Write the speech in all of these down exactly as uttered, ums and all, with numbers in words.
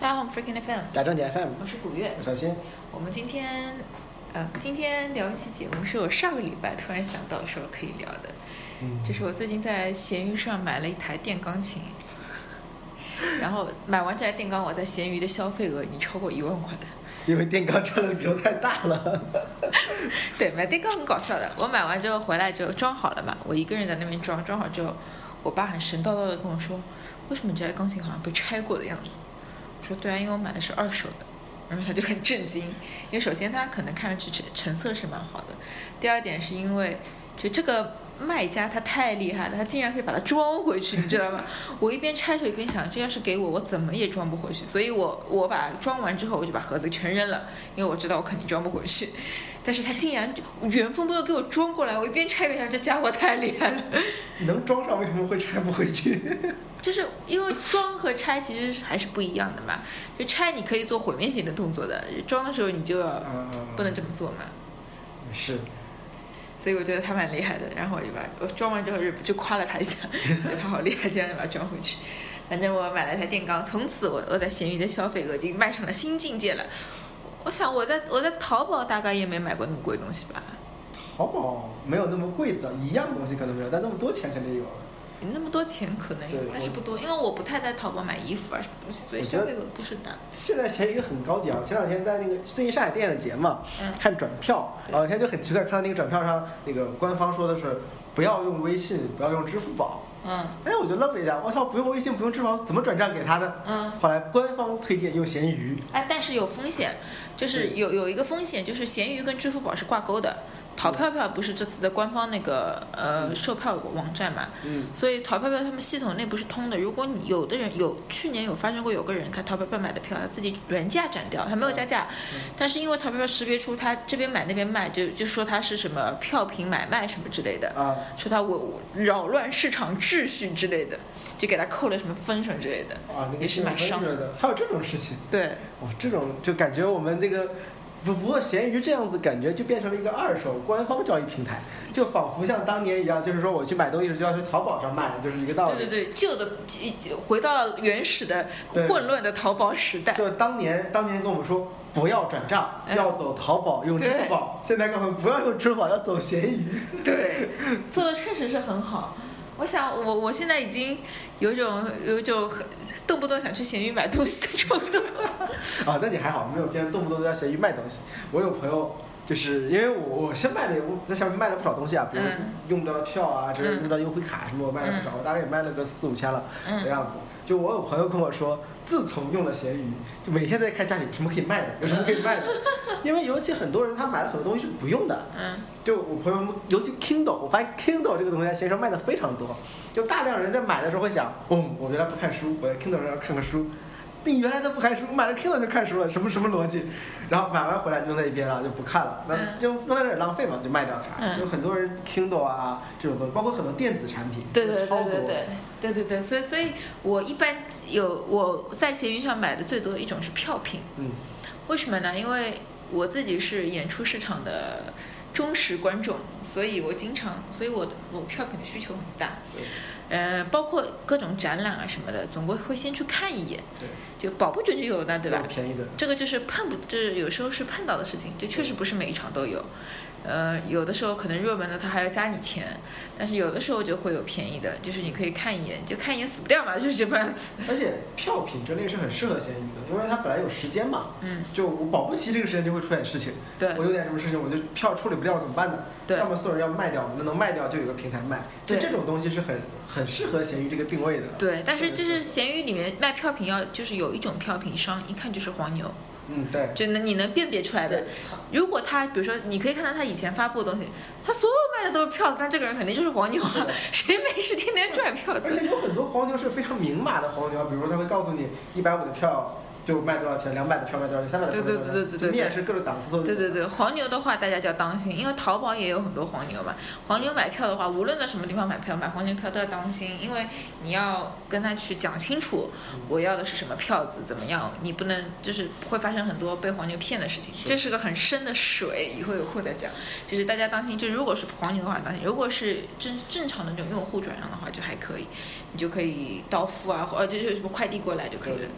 大家好，我们 Freaking F M， 打正经 F M， 我是古月， 我小新。 我们今天，呃，今天聊一期节目，是我上个礼拜突然想到说可以聊的，嗯，就是我最近在闲鱼上买了一台电钢琴，然后买完这台电钢，我在闲鱼的消费额已经超过一万块了。 因为电钢占的比重太大了。 对，买电钢很搞笑的。我买完之后回来之后装好了嘛，我一个人在那边装，装好之后，我爸很神叨叨的跟我说，为什么这台钢琴好像被拆过的样子？我说对啊，因为我买的是二手的。然后他就很震惊，因为首先它可能看上去成色是蛮好的，第二点是因为就这个卖家他太厉害了，他竟然可以把它装回去，你知道吗？我一边拆手一边想，这要是给我，我怎么也装不回去。所以我我把装完之后，我就把盒子全扔了，因为我知道我肯定装不回去。但是他竟然原封不动给我装过来，我一边拆一边想，这家伙太厉害了。 能装上为什么会拆不回去？ 就是因为装和拆其实还是不一样的嘛。就拆你可以做毁灭性的动作的，装的时候你就要不能这么做嘛。 嗯、是。 所以我觉得他蛮厉害的，然后我就把我装完之后就夸了他一下，觉得他好厉害，竟然把它装回去。反正我买了台电钢，从此我我在闲鱼的消费额已经迈上了新境界了。我想我在我在淘宝大概也没买过那么贵的东西吧。 淘宝没有那么贵的，一样东西可能没有，但那么多钱肯定有了。 那么多钱可能有，但是不多，因为我不太在淘宝买衣服啊什么东西，所以消费额不是大。 现在闲鱼很高级啊！前两天在那个最近上海电影节嘛， 嗯、 看转票，然后那天就很奇怪，看到那个转票上那个官方说的是不要用微信，不要用支付宝。 嗯。 哎，我就愣了一下，我操，不用微信，不用支付宝，怎么转账给他呢？ 嗯。 后来官方推荐用闲鱼。 哎，但是有风险，就是有有一个风险，就是闲鱼跟支付宝是挂钩的。淘票票不是这次的官方那个呃售票网站嘛， 嗯， 所以淘票票他们系统内部是通的。如果你有的人有去年有发生过有个人他淘票票买的票他自己原价斩掉，他没有加价， 嗯、 但是因为淘票票识别出他这边买那边卖，就就说他是什么票品买卖什么之类的， 啊， 说他我扰乱市场秩序之类的，就给他扣了什么分什么之类的， 啊，那个也是蛮伤的。还有这种事情？ 对， 哇，这种就感觉我们这个。不不过闲鱼这样子感觉就变成了一个二手官方交易平台，就仿佛像当年一样，就是说我去买东西就要去淘宝上卖，就是一个道理。 对对对，旧的回到了原始的混乱的淘宝时代。 就当年当年跟我们说不要转账，嗯、要走淘宝用支付宝，现在告诉我们不要用支付宝，要走闲鱼。 对，做的确实是很好。我想我我现在已经有种有种很动不动想去闲鱼买东西的冲动。 啊，那你还好，没有别人动不动都要闲鱼卖东西。我有朋友就是因为我我先卖的，我在上面卖了不少东西啊，比如用不到的票啊，这、嗯、用不到优惠卡什么，我卖了不少，我、嗯、大概也卖了个四五千了的样子。就我有朋友跟我说，自从用了闲鱼，就每天在看家里什么可以卖的，有什么可以卖的。因为尤其很多人他买了很多东西是不用的。 嗯。就我朋友，尤其 Kindle， 我发现 Kindle 这个东西在闲鱼上卖的非常多。就大量人在买的时候会想，嗯，我原来不看书，我在 Kindle 上看看书。你原来都不看书，买了 Kindle 就看书了，什么什么逻辑？然后买完回来就扔在一边了，就不看了，那就扔在这儿浪费嘛，就卖掉它。嗯、就很多人 Kindle 啊这种东西，包括很多电子产品， 对对对对对对对对，所以所以我一般有我在闲鱼上买的最多的一种是票品。 嗯。 为什么呢？因为我自己是演出市场的忠实观众，所以我经常，所以我的我票品的需求很大。呃，包括各种展览啊什么的，总归会先去看一眼， 对， 就保不准就有的，对吧？ 便宜的， 这个就是碰不，这有时候是碰到的事情，这确实不是每一场都有。呃，有的时候可能热门的他还要加你钱，但是有的时候就会有便宜的，就是你可以看一眼，就看一眼死不掉嘛，就是这样子。 而且票品这类是很适合闲鱼的，因为它本来有时间嘛， 嗯， 就我保不齐这个时间就会出现事情， 对， 我有点什么事情，我就票处理不掉怎么办呢？ 对， 要么送人，要么卖掉，那能卖掉就有个平台卖，就这种东西是很很适合闲鱼这个定位的。 对，但是就是闲鱼里面卖票品要就是有一种票品商一看就是黄牛。 嗯，对， 就能你能辨别出来的。如果他比如说你可以看到他以前发布的东西，他所有卖的都是票子，但这个人肯定就是黄牛啊，谁没事天天赚票子？ 而且有很多黄牛是非常明码的黄牛，比如说他会告诉你一百五的票就卖多少钱，两百的票卖多少钱，三百的票卖多少钱， 对对对对对， 你也是各种档次都有。 对对对，黄牛的话大家就要当心，因为淘宝也有很多黄牛嘛。黄牛买票的话，无论在什么地方买票，买黄牛票都要当心，因为你要跟他去讲清楚，我要的是什么票子，怎么样，你不能就是会发生很多被黄牛骗的事情，这是个很深的水，以后有空再讲。就是大家当心，就如果是黄牛的话当心，如果是正正常的这种用户转让的话就还可以，你就可以到付啊，或者就是什么快递过来就可以了。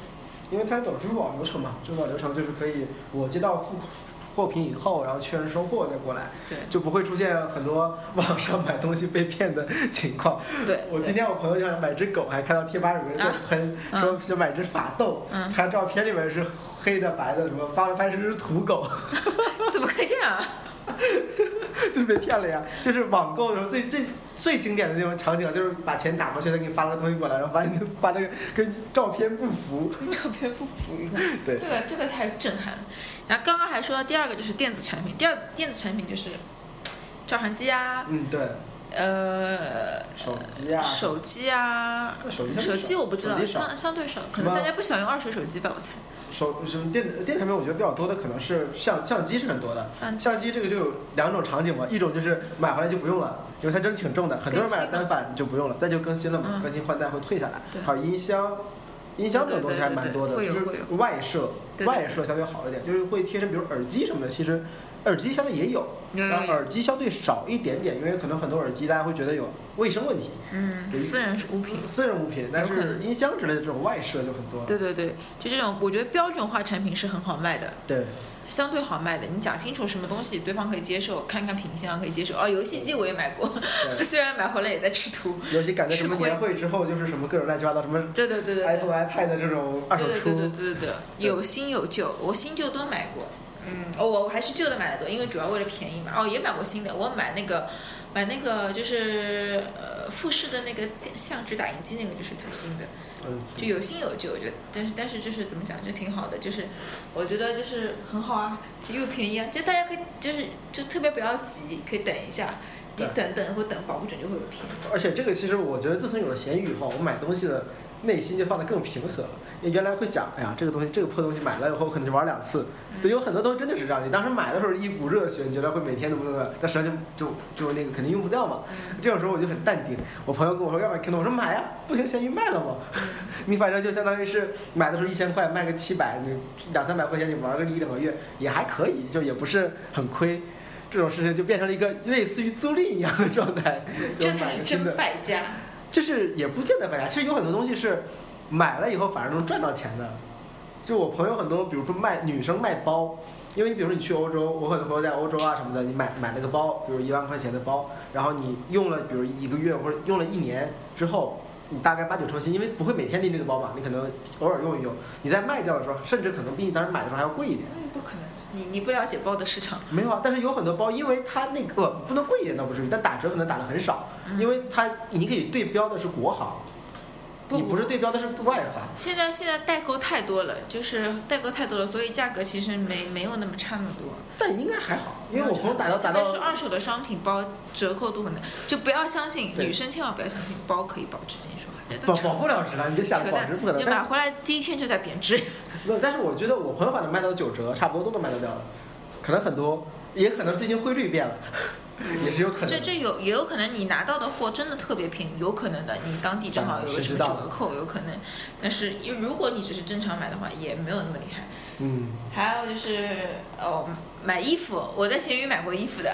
因为它走支付宝流程嘛，支付宝流程就是可以我接到付货品以后，然后确认收货再过来， 对， 就不会出现很多网上买东西被骗的情况。 对， 我今天我朋友想买只狗，还看到贴吧有人在喷，啊、说想买只法斗，嗯、他照片里面是黑的白的，什么发了发现是只土狗， 怎么可以这样啊？ 就是被骗了呀！就是网购的时候最最最经典的那种场景，就是把钱打过去，他给你发了个东西过来，然后发现发那个跟照片不符， 跟照片不符，你看， 对， 这个这个太震撼了。然后刚刚还说到第二个就是电子产品，第二电子产品就是照相机啊， 嗯对， 呃， 手机啊， 手机啊， 手机手机我不知道，相相对少，可能大家不喜欢用二手手机吧，我猜。 手什么电电产品，我觉得比较多的可能是相相机是很多的。相相机这个就有两种场景嘛，一种就是买回来就不用了，因为它真的挺重的，很多人买了单反就不用了，再就更新了嘛，嗯、更新换代会退下来。还有音箱，音箱这种东西还蛮多的， 对对对对就是外设，外设相对好一点，就是会贴身，比如耳机什么的，其实。耳机相对也有，但耳机相对少一点点，因为可能很多耳机大家会觉得有卫生问题， 嗯，私人物品， 私人物品，但是音箱之类的这种外设就很多。 对对对，就这种，我觉得标准化产品是很好卖的， 对， 相对好卖的。你讲清楚什么东西对方可以接受，看看品相可以接受。哦，游戏机我也买过，虽然买回来也在吃土。 尤其赶在什么年会之后，就是什么各种乱七八糟什么， 对对对对 ，iPhone、iPad 这种二手出， 对对对对对对，有新有旧，我新旧都买过。嗯，哦，我我还是旧的买的多，因为主要为了便宜嘛。哦，也买过新的，我买那个，买那个就是呃富士的那个相纸打印机，那个就是它新的，就有新有旧，就但是但是就是怎么讲，就挺好的，就是我觉得就是很好啊，就又便宜啊，就大家可以就是就特别不要急，可以等一下，你等等或等保不准就会有便宜。 而且这个其实我觉得自从有了闲鱼以后，我买东西的内心就放得更平和了。因为原来会想，哎呀，这个东西这个破东西买了以后可能就玩两次，对，有很多东西真的是这样。你当时买的时候一股热血，你觉得会每天都不能，但实际上就就就那个肯定用不掉嘛。这种时候我就很淡定。我朋友跟我说要买 Kindle， 我说买呀，不行，闲鱼卖了嘛。你反正就相当于是买的时候一千块，卖个七百，你两三百块钱你玩个一两个月也还可以，就也不是很亏。这种事情就变成了一个类似于租赁一样的状态。 这才是真败家。 就是也不见得败家，其实有很多东西是。买了以后反而能赚到钱的，就我朋友很多，比如说卖女生卖包，因为你比如说你去欧洲，我很多朋友在欧洲啊什么的，你买买了个包，比如一万块钱的包，然后你用了比如一个月或者用了一年之后，你大概八九成新，因为不会每天拎这个包嘛，你可能偶尔用一用，你在卖掉的时候，甚至可能比你当时买的时候还要贵一点。 嗯，不可能，你你不了解包的市场。 没有啊，但是有很多包，因为它那个不能贵一点倒不至于，但打折可能打的很少， 嗯、 因为它你可以对标的是国行。你不是对标的是外行。 现在现在代购太多了，就是代购太多了，所以价格其实没没有那么差那么多。 但应该还好，因为我朋友打到打到。 但是二手的商品包折扣度很大，就不要相信女生千万不要相信包可以保值这件说法。 保保不了值了，你别想保值不可能。 你买回来第一天就在贬值。 那但是我觉得我朋友反正卖到九折，差不多都能卖得掉了，可能很多，也可能最近汇率变了。也是有可能， 这这有也有可能你拿到的货真的特别便宜，有可能的，你当地正好有个什么折扣，有可能。但是如果你只是正常买的话，也没有那么厉害。 嗯。 还有就是哦，买衣服，我在闲鱼买过衣服的。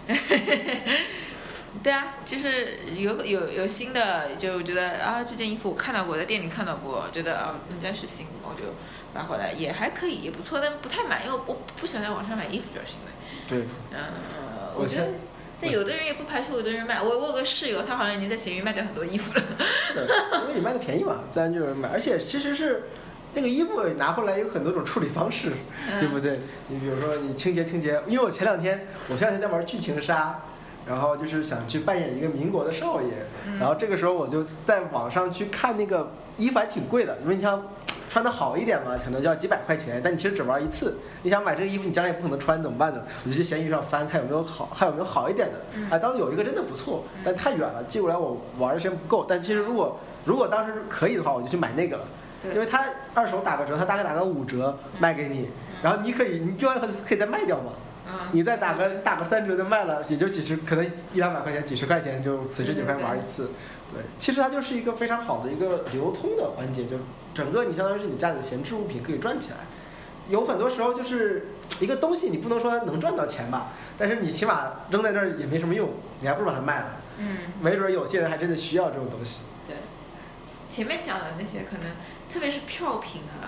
对啊，就是有有有新的，就我觉得啊，这件衣服我看到过，在店里看到过，觉得啊人家是新的，我就买回来，也还可以，也不错，但不太满，因为我不想在网上买衣服，主要是因为。 对。 嗯。我觉得，但有的人也不排除有的人卖。我我有个室友，他好像已经在闲鱼卖掉很多衣服了。 因为你卖的便宜嘛，自然就有人买。而且其实是这个衣服拿回来有很多种处理方式，嗯、对不对？你比如说你清洁清洁，因为我前两天我前两天在玩剧情杀，然后就是想去扮演一个民国的少爷， 嗯、 然后这个时候我就在网上去看那个衣服还挺贵的，因为你像。穿的好一点嘛，可能就要几百块钱，但你其实只玩一次。你想买这个衣服，你将来也不可能穿，怎么办呢？我就去闲鱼上翻，看有没有好，还有没有好一点的。 嗯、 啊，当时有一个真的不错，但太远了，寄过来我玩的时间不够。但其实如果如果当时可以的话，我就去买那个了，因为它二手打个折，它大概打个五折卖给你，然后你可以你用完以后可以再卖掉嘛。你再打个打个三折就卖了，也就几十，可能一两百块钱，几十块钱就随时几块玩一次。对，其实它就是一个非常好的一个流通的环节，就整个你相当于是你家里的闲置物品可以赚起来。有很多时候就是一个东西，你不能说它能赚到钱吧，但是你起码扔在那儿也没什么用，你还不如把它卖了。 嗯， 没准有些人还真的需要这种东西。 对，前面讲的那些可能，特别是票品啊，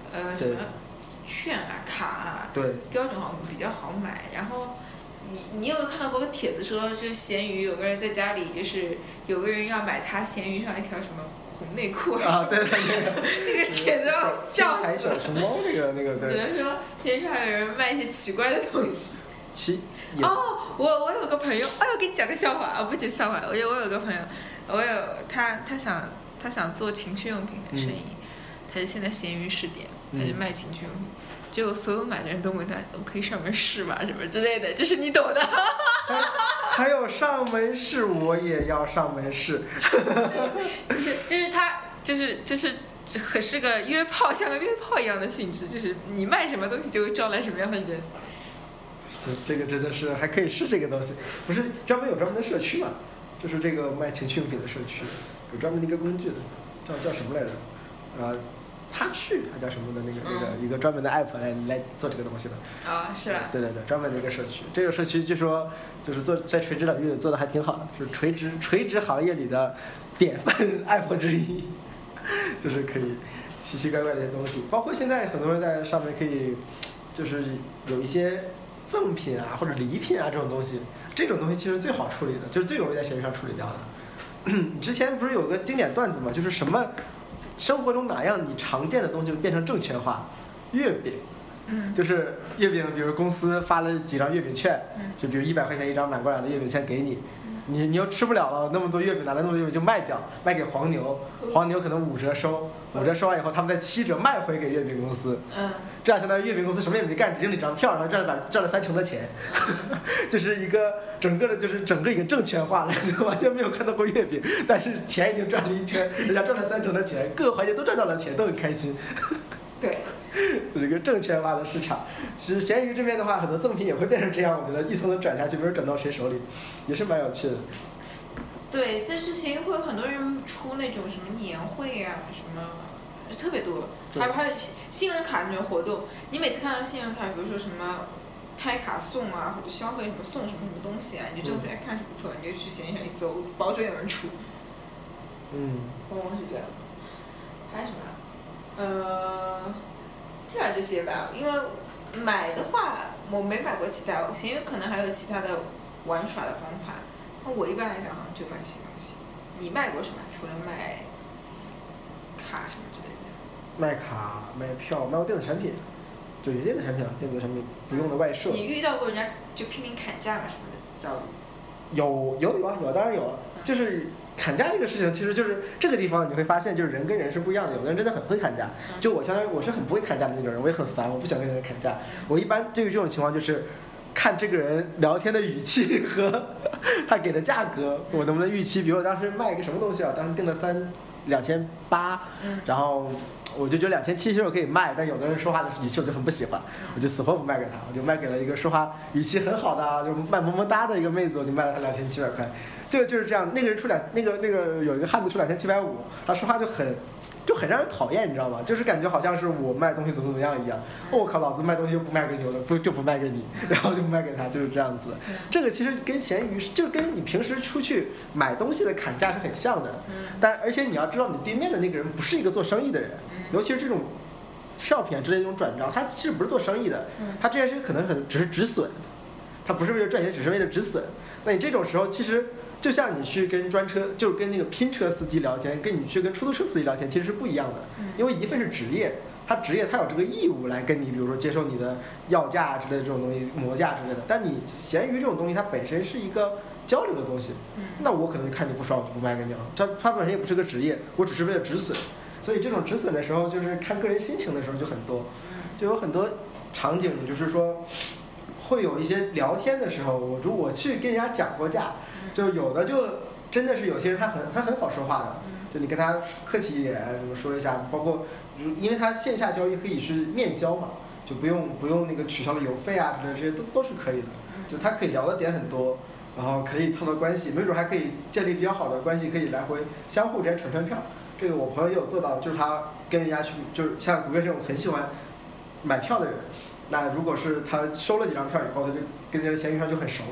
呃什么券啊卡啊， 对， 标准好比较好买。然后你你有没有看到过个帖子说，就闲鱼有个人在家里，就是有个人要买他闲鱼上一条什么红内裤啊，对对对， 那个帖子要笑死了。 天才小熊猫那个那个对。 只能说闲鱼上有人卖一些奇怪的东西。 其哦，我我有个朋友，哎，我给你讲个笑话啊，不讲笑话，我有我有个朋友，我有他他想他想做情趣用品的生意，嗯、他就现在闲鱼试点，他就卖情趣用品。嗯结果所有买的人都问他，我可以上门试吗？什么之类的，就是你懂的。 还有上门试，我也要上门试。 就是就是他就是就是很是个约炮，像个约炮一样的性质，就是你卖什么东西就会招来什么样的人。 这个真的是还可以试这个东西，不是专门有专门的社区嘛？就是这个卖情趣用品的社区，有专门的一个工具的，叫叫什么来着？啊、呃。他去还叫什么的那个那个一个专门的 app 来来做这个东西的啊、哦，是吧？ 对对对，专门的一个社区。这个社区据说就是做在垂直领域做的还挺好的，是垂直垂直行业里的典范 app 之一，就是可以奇奇怪怪的一些东西，包括现在很多人在上面可以就是有一些赠品啊或者礼品啊这种东西，这种东西其实最好处理的，就是最容易在闲鱼上处理掉的。你之前不是有个经典段子吗？就是什么？生活中哪样你常见的东西变成证券化？月饼， 嗯， 就是月饼，比如公司发了几张月饼券， 嗯， 就比如一百块钱一张买过来的月饼券给你，嗯、你你又吃不了了，那么多月饼拿来那么多月饼就卖掉，卖给黄牛，黄牛可能五折收，五折收完以后他们再七折卖回给月饼公司， 嗯， 这样相当于月饼公司什么也没干，只扔了一张票，然后赚了赚了三成的钱，就是一个整个的就是整个已经证券化了，就完全没有看到过月饼，但是钱已经赚了一圈，人家赚了三成的钱，各个环节都赚到了钱，都很开心。 对， 这是一个证券化的市场。其实闲鱼这边的话，很多赠品也会变成这样，我觉得一层层转下去，没准转到谁手里，也是蛮有趣的。 对，在之前会有很多人出那种什么年会啊，什么特别多，还有还有信用卡那种活动，你每次看到信用卡，比如说什么开卡送啊，或者消费什么送什么什么东西啊，你就这种觉得看着不错，你就去闲鱼上一搜，保准有人出。 嗯， 往往是这样子。还有什么？呃，基本上这些吧。因为买的话，我没买过其他，闲鱼可能还有其他的玩耍的方法。那我一般来讲好像就买这些东西。你卖过什么？除了卖卡什么之类的？ 卖卡、卖票、卖过电子产品，对电子产品啊，电子产品不用的外设。 你遇到过人家就拼命砍价吗？什么的遭遇？ 有有有啊有，当然有啊，就是砍价这个事情，其实就是这个地方你会发现，就是人跟人是不一样的。有的人真的很会砍价，就我相当于我是很不会砍价的那种人，我也很烦，我不喜欢跟人砍价。我一般对于这种情况就是看这个人聊天的语气和他给的价格，我能不能预期。比如我当时卖一个什么东西啊，当时定了三两千八，然后我就觉得两千七其实我可以卖，但有的人说话的语气我就很不喜欢，我就死活不卖给他，我就卖给了一个说话语气很好的，就卖么么哒的一个妹子，我就卖了她两千七百块。就就是这样，那个人出两那个那个有一个汉子出两千七百五，他说话就很就很让人讨厌，你知道吗？就是感觉好像是我卖东西怎么怎么样一样。我、哦、靠，老子卖东西就不卖给你了，不就不卖给你，然后就不卖给他，就是这样子。这个其实跟闲鱼就跟你平时出去买东西的砍价是很像的，但而且你要知道，你对面的那个人不是一个做生意的人，尤其是这种票品之类的这种转账，他其实不是做生意的，他这件事可能很只是止损，他不是为了赚钱，只是为了止损。那你这种时候其实。就像你去跟专车，就是跟那个拼车司机聊天，跟你去跟出租车司机聊天，其实是不一样的。因为一份是职业，他职业他有这个义务来跟你，比如说接受你的要价之类的这种东西、磨价之类的。但你闲鱼这种东西，它本身是一个交流的东西，那我可能看你不爽，我就不卖给你了。它它本身也不是个职业，我只是为了止损。所以这种止损的时候，就是看个人心情的时候就很多，就有很多场景，就是说会有一些聊天的时候，我如果去跟人家讲过价。就有的就真的是有些人他很他很好说话的，就你跟他客气一点，什么说一下，包括因为他线下交易可以是面交嘛，就不用不用那个取消了邮费啊之类的，这些都都是可以的，就他可以聊的点很多，然后可以套到关系，没准还可以建立比较好的关系，可以来回相互之间传传票。这个我朋友也有做到，就是他跟人家去，就是像古月这种很喜欢买票的人，那如果是他收了几张票以后，他就跟这个闲鱼上就很熟嘛。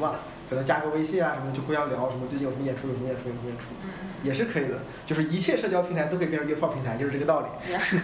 可能加个微信啊什么就互相聊什么最近有什么演出有什么演出有什么演出，也是可以的。就是一切社交平台都可以变成约炮平台，就是这个道理。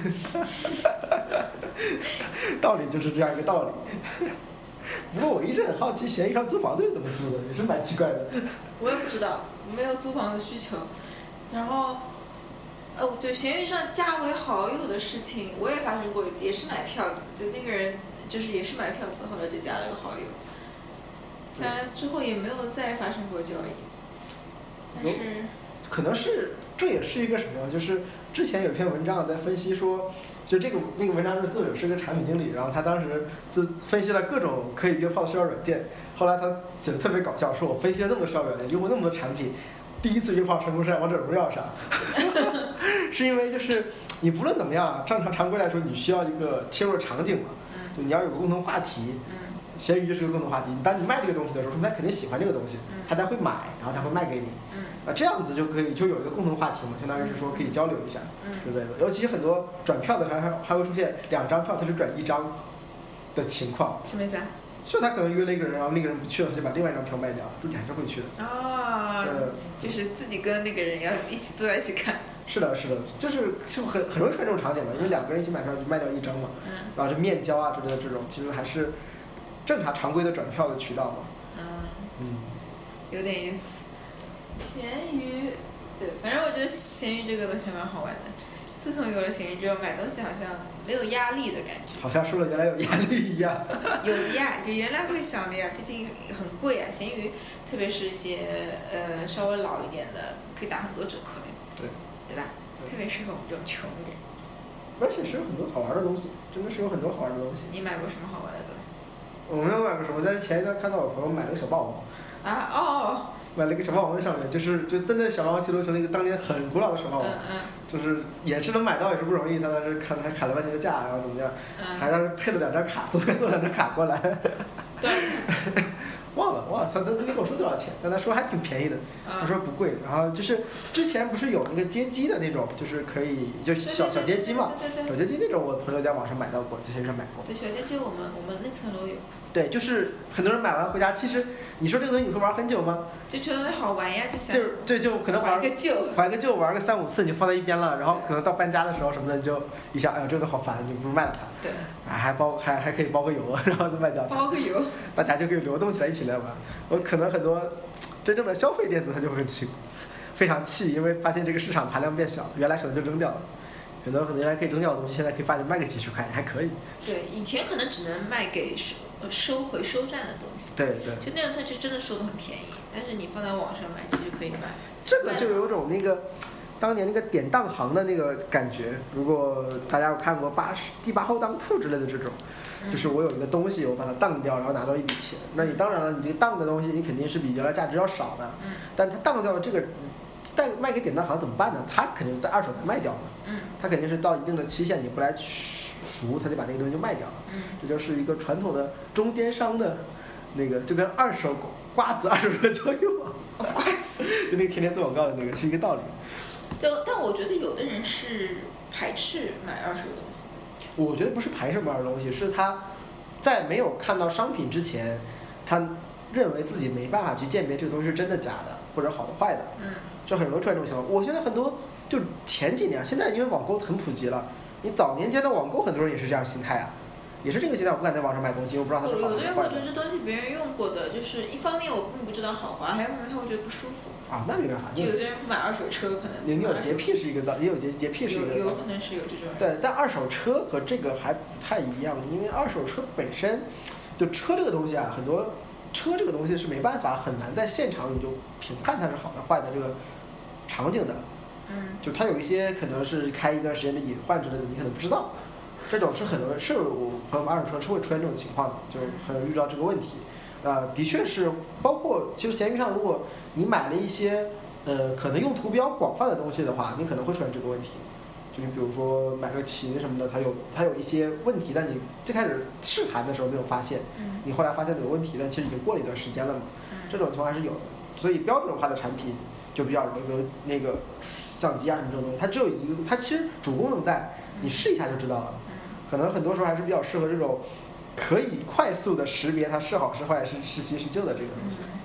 道理就是这样一个道理。不过我一直很好奇，闲鱼上租房子是怎么租的，也是蛮奇怪的。 我也不知道，我没有租房的需求。然后，哦对，闲鱼上加为好友的事情我也发生过一次，也是买票子，就那个人就是也是买票子，后来就加了个好友。加之后也没有再发生过交易，但是可能是这也是一个什么，就是之前有篇文章在分析说。就这个那个文章的作者是个产品经理，然后他当时就分析了各种可以约炮的社交软件。后来他讲得特别搞笑，说我分析了那么多社交软件，用过那么多产品，第一次约炮成功是在王者荣耀上，是因为就是你不论怎么样，正常常规来说，你需要一个切入场景嘛，就你要有个共同话题。闲鱼就是个共同话题，当你卖这个东西的时候，他肯定喜欢这个东西，他才会买，然后他会卖给你。啊，这样子就可以就有一个共同话题嘛，相当于是说可以交流一下，之类的。尤其很多转票的时候还还会出现两张票，他是转一张的情况。 什么意思啊？ 就他可能约了一个人，然后那个人不去了，他就把另外一张票卖掉，自己还是会去的。 哦，就是自己跟那个人要一起坐在一起看。 是的，是的，就是就很很容易出现这种场景嘛，因为两个人一起买票就卖掉一张嘛， 嗯， 然后就面交啊之类的这种，其实还是正常常规的转票的渠道嘛。 嗯嗯， 有点意思。闲鱼，对，反正我觉得闲鱼这个东西蛮好玩的。自从有了闲鱼之后，买东西好像没有压力的感觉。 好像说了原来有压力一样。 有的呀，就原来会想的呀，毕竟很贵啊。闲鱼，特别是一些呃稍微老一点的，可以打很多折扣嘞。 对。 对吧？特别适合我们这种穷人。 而且是有很多好玩的东西，真的是有很多好玩的东西。 你买过什么好玩的东西？ 我没有买过什么，但是前一段看到我朋友买了个小霸王。 啊哦。 买了个小霸王在上面，就是就蹬着小霸王骑罗球那个当年很古老的小霸王， 嗯嗯， 就是也是能买到也是不容易，他当时看还砍了半天的价，然后怎么样， 嗯， 还让人配了两张卡，送送两张卡过来。 多少钱？ 忘了忘了，他他没跟我说多少钱，但他说还挺便宜的，他说不贵。然后就是之前不是有那个街机的那种，就是可以就小小街机嘛，小街机那种我朋友在网上买到过，在线上买过。 对，小街机我们我们那层楼有。 对，就是很多人买完回家，其实你说这个东西你会玩很久吗？ 就觉得好玩呀，就想就就就可能玩个旧， 玩个旧玩个三五次你就放在一边了，然后可能到搬家的时候什么的你就一想，哎呀这个都好烦，就不如卖了它。 对。 啊，还包还还可以包个邮，然后就卖掉它。 包个邮。 大家就可以流动起来一起来玩。我可能很多真正的消费电子他就会很气，非常气，因为发现这个市场盘量变小，原来可能就扔掉了。很多很多原来可以扔掉的东西，现在可以发现卖个几十块还可以。 对，以前可能只能卖给收收回收站的东西。 对对。 就那样，它就真的收的很便宜，但是你放在网上买，其实可以卖。 这个就有种那个当年那个典当行的那个感觉。如果大家有看过八十第八号当铺之类的这种，就是我有一个东西，我把它当掉，然后拿到一笔钱。那你当然了，你这个当的东西，你肯定是比原来价值要少的。 嗯。 但他当掉了这个。但卖给典当行怎么办呢？他肯定是在二手再卖掉了。 嗯。 他肯定是到一定的期限，你不来赎，他就把那个东西就卖掉了。 嗯。 这就是一个传统的中间商的，那个就跟二手瓜子、二手车交易网。 哦，瓜子。 就那个天天做广告的那个是一个道理。 对，但我觉得有的人是排斥买二手东西。 我觉得不是排斥买二手东西，是他在没有看到商品之前，他认为自己没办法去鉴别这个东西是真的假的，或者好的坏的。 嗯。 就很容易出现这种情况。我现在很多就前几年，现在因为网购很普及了，你早年间的网购很多人也是这样心态啊，也是这个心态，我不敢在网上买东西，我不知道它是好的。 有的人会觉得这东西别人用过的，就是一方面我并不知道好坏，还有一方面他会觉得不舒服。 啊，那没办法。 就有的人不买二手车，可能。 你有洁癖是一个道，也有洁洁癖是一个道。 有有可能是有这种人。 对，但二手车和这个还不太一样，因为二手车本身，就车这个东西啊，很多车这个东西是没办法很难在现场你就评判它是好的坏的这个。场景的， 嗯， 就它有一些可能是开一段时间的隐患之类的，你可能不知道，这种是很多是我朋友们二手车是会出现这种情况的，就很容易遇到这个问题。呃，的确是，包括其实闲鱼上，如果你买了一些呃可能用途比较广泛的东西的话，你可能会出现这个问题。就你比如说买个琴什么的，它有它有一些问题，但你最开始试弹的时候没有发现，你后来发现有问题，但其实已经过了一段时间了嘛，这种情况还是有的。所以标准化的产品。就比较容易，比如那个相机啊什么这种东西，它只有一个，它其实主功能在，你试一下就知道了。可能很多时候还是比较适合这种可以快速的识别它是好是坏是是新是旧的这个东西。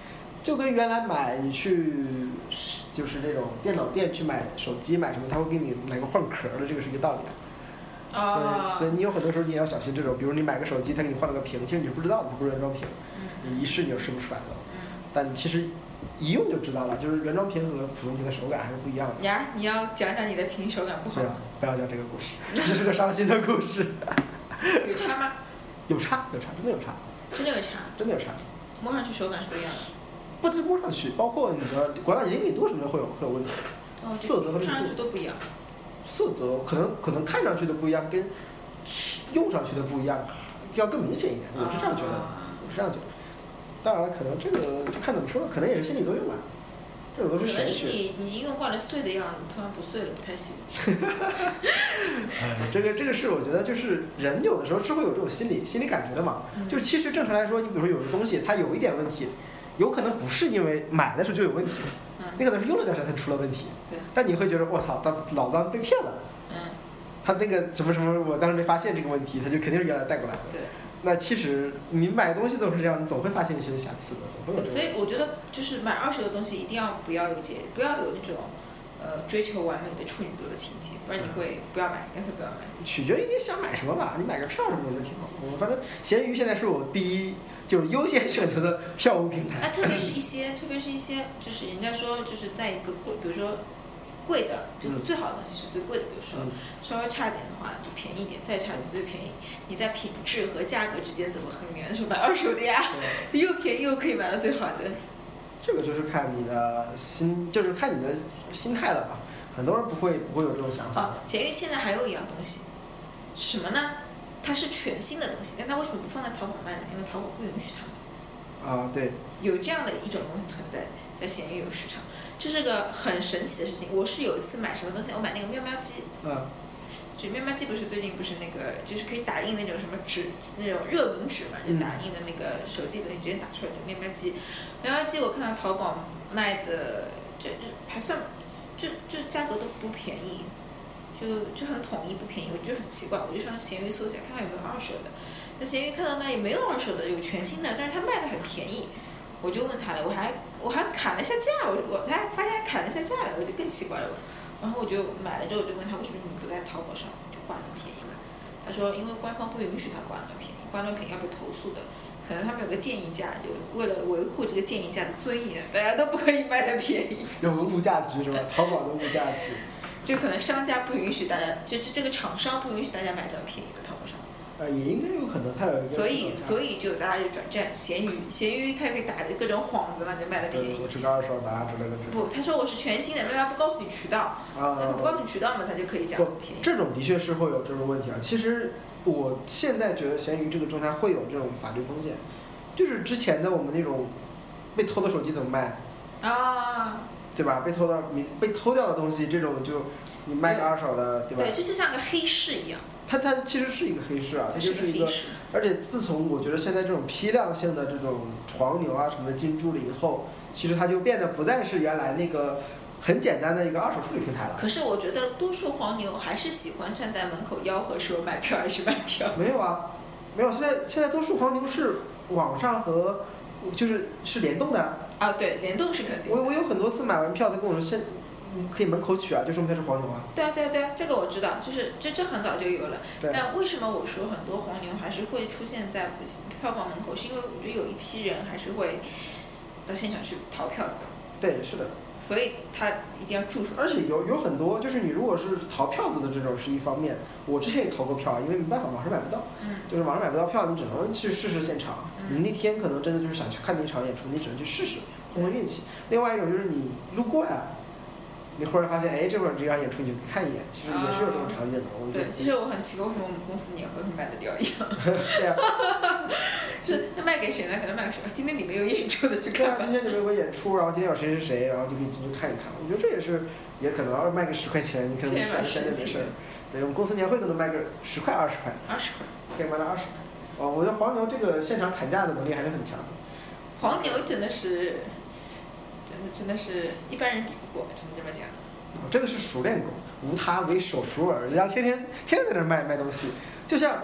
就跟原来买你去就是这种电脑店去买手机买什么，他会给你来个换壳的，这个是一个道理啊。 哦。 所以你有很多时候你也要小心这种，比如你买个手机，他给你换了个屏，其实你是不知道的，它不是原装屏， 嗯、 你一试你就试不出来的。 嗯。 但其实一用就知道了，就是原装屏和普通屏的手感还是不一样的。 呀，你要讲讲你的屏手感不好。 不要不要讲这个故事，这是个伤心的故事。 有差吗？ 有差有差，真的有差。 真的有差。 真的有差。 摸上去手感是不一样的。 不止摸上去，包括你的管道灵敏度什么的会有会有问题。 哦、 色泽和灵敏度。 看上去都不一样。 色泽可能可能看上去的不一样，跟用上去的不一样，要更明显一点。我是这样觉得， 啊、 我是这样觉得。当然，可能这个就看怎么说了，可能也是心理作用吧。这种都是玄学。 可能是你已经用惯了碎的样子，突然不碎了，不太喜欢。 这个这个是我觉得就是人有的时候是会有这种心理心理感觉的嘛。 嗯、 就是其实正常来说，你比如说有的东西它有一点问题，有可能不是因为买的时候就有问题。你可能是用了段时间才出了问题， 对。 但你会觉得我操，当老子被骗了。 嗯。 他那个什么什么，我当时没发现这个问题，他就肯定是原来带过来的。 对。 那其实你买东西总是这样，你总会发现一些瑕疵的，总会有。 所以我觉得就是买二手的东西一定要不要有节，不要有那种呃追求完美的处女座的情节，不然你会不要买，干脆不要买。 取决于你想买什么吧，你买个票什么的挺好。我反正闲鱼现在是我第一就是优先选择的票务平台。 哎、啊，特别是一些，特别是一些，就是人家说就是在一个贵，比如说贵的，就是最好的东西是最贵的，比如说、嗯、稍微差点的话就便宜点，再差就最便宜。你在品质和价格之间怎么衡量？说买二手的呀，就又便宜又可以买到最好的。 这个就是看你的心，就是看你的心态了吧。很多人不会不会有这种想法。 哦，闲鱼现在还有一样东西，什么呢？它是全新的东西，但它为什么不放在淘宝卖呢？因为淘宝不允许它们。 啊，对。 有这样的一种东西存在，在闲鱼有市场，这是个很神奇的事情。我是有一次买什么东西，我买那个喵喵机。 嗯。 就喵喵机不是最近不是那个，就是可以打印那种什么纸，那种热敏纸嘛，就打印的那个手机的东西直接打出来，就喵喵机。喵喵机我看到淘宝卖的，就还算，就就价格都不便宜，就就很统一不便宜，我觉得很奇怪，我就上闲鱼搜一下，看看有没有二手的。那闲鱼看到那也没有二手的，有全新的，但是它卖的很便宜，我就问他了，我还我还砍了一下价，我我才发现砍了一下价了，我就更奇怪了。然后我就买了之后，我就问他为什么你不在淘宝上就挂那么便宜嘛？他说因为官方不允许他挂那么便宜，挂那么便宜要被投诉的。可能他们有个建议价，就为了维护这个建议价的尊严，大家都不可以卖太便宜。 有个物价局是吧？淘宝的物价局。 就可能商家不允许大家，就是这个厂商不允许大家买这么便宜的淘宝上。 呃，也应该有可能，它有一个。 所以，所以就大家就转战闲鱼，闲鱼它可以打各种幌子嘛，就卖的便宜。 我只个二手的之类的。 不，他说我是全新的，但他不告诉你渠道。啊。那不告诉你渠道嘛，他就可以讲便宜。 这种的确是会有这种问题啊。其实我现在觉得闲鱼这个状态会有这种法律风险，就是之前的我们那种被偷的手机怎么卖？ 啊。对吧？被偷到你被偷掉的东西，这种就你卖个二手的，对吧？ 对，这就像个黑市一样。 它它其实是一个黑市啊，它就是一个，而且自从我觉得现在这种批量性的这种黄牛啊什么的进驻了以后，其实它就变得不再是原来那个很简单的一个二手处理平台了。 可是我觉得多数黄牛还是喜欢站在门口吆喝说买票还是买票。 没有啊，没有，现在现在多数黄牛是网上和就是是联动的。 啊，对，联动是肯定的。 我我有很多次买完票，他跟我说现。可以门口取啊，就说明它是黄牛啊。 对啊对啊对啊，这个我知道，就是这这很早就有了。但为什么我说很多黄牛还是会出现在票房门口？是因为我觉得有一批人还是会到现场去淘票子。 对，是的。 所以他一定要住出来。 而且有有很多，就是你如果是淘票子的这种是一方面，我之前也淘过票，因为没办法，网上买不到。 嗯。 就是网上买不到票，你只能去试试现场。嗯。你那天可能真的就是想去看那场演出，你只能去试试，碰碰运气。另外一种就是你路过呀。你忽然发现，哎，这会儿这场演出你就看一眼，其实也是有这种场景的。 啊、对，其实我很奇怪，为什么我们公司年会会卖得掉一样？ 对呀、啊。 是那卖给谁呢？可能卖给谁？今天里面有演出的去看。 对啊，今天里面有个演出，然后今天有谁谁谁，然后就可以进去看一看。我觉得这也是，也可能要卖个十块钱，你可能省省点没事儿。对，我们公司年会都能卖个十块二十块。 二十块。 可以卖到二十块。哦，我觉得黄牛这个现场砍价的能力还是很强的。 黄牛真的是。真的真的是一般人比不过，只能这么讲。 这个是熟练工，无他为手熟耳，人家天天天天在那卖卖东西。就像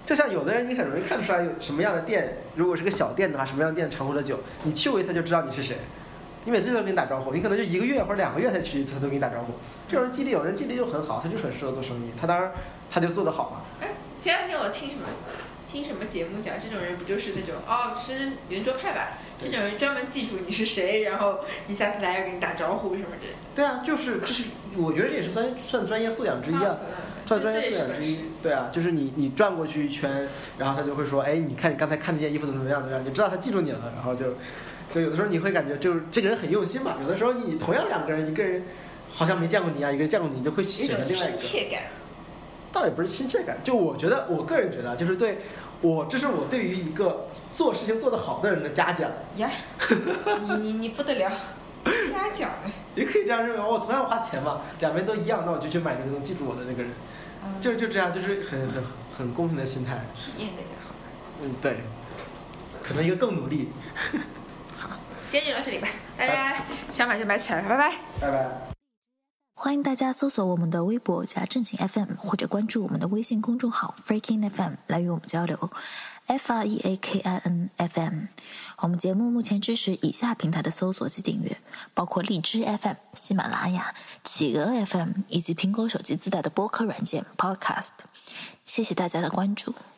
就像有的人你很容易看出来有什么样的店，如果是个小店的话，什么样的店常喝的酒，你去过一次就知道你是谁。你每次都跟你打招呼，你可能就一个月或者两个月才去一次，他都跟你打招呼。这种人记忆力，有人记忆力就很好，他就很适合做生意。他当然他就做得好嘛。 哎，前两天我听什么听什么节目讲，这种人不就是那种哦是圆桌派吧？这种人专门记住你是谁，然后你下次来要给你打招呼什么的。 对啊，就是就是，我觉得这也是算算专业素养之一啊，算专业素养之一。对啊，就是你你转过去一圈，然后他就会说，哎，你看你刚才看那件衣服怎么怎么样怎么样，你知道他记住你了，然后就。所以有的时候你会感觉就是这个人很用心嘛，有的时候你同样两个人，一个人好像没见过你啊，一个人见过你，你就会选择另外一个。 亲切感。 倒也不是亲切感，就我觉得，我个人觉得，就是对我，这是我对于一个做事情做得好的人的嘉奖。 呀，你你你不得了，嘉奖哎。 也可以这样认为，我同样花钱嘛，两边都一样，那我就去买那个能记住我的那个人，嗯、就就这样，就是很很很公平的心态。 体验更加好。 嗯，对，可能一个更努力。 今天就到这里吧，大家想买就买起来，拜拜， 拜拜。 欢迎大家搜索我们的微博加正经 F M， 或者关注我们的微信公众号 Freaking F M 来与我们交流 ，F R E A K I N F M。我们节目目前支持以下平台的搜索及订阅，包括荔枝 F M、喜马拉雅、企鹅 F M 以及苹果手机自带的播客软件 Podcast。谢谢大家的关注。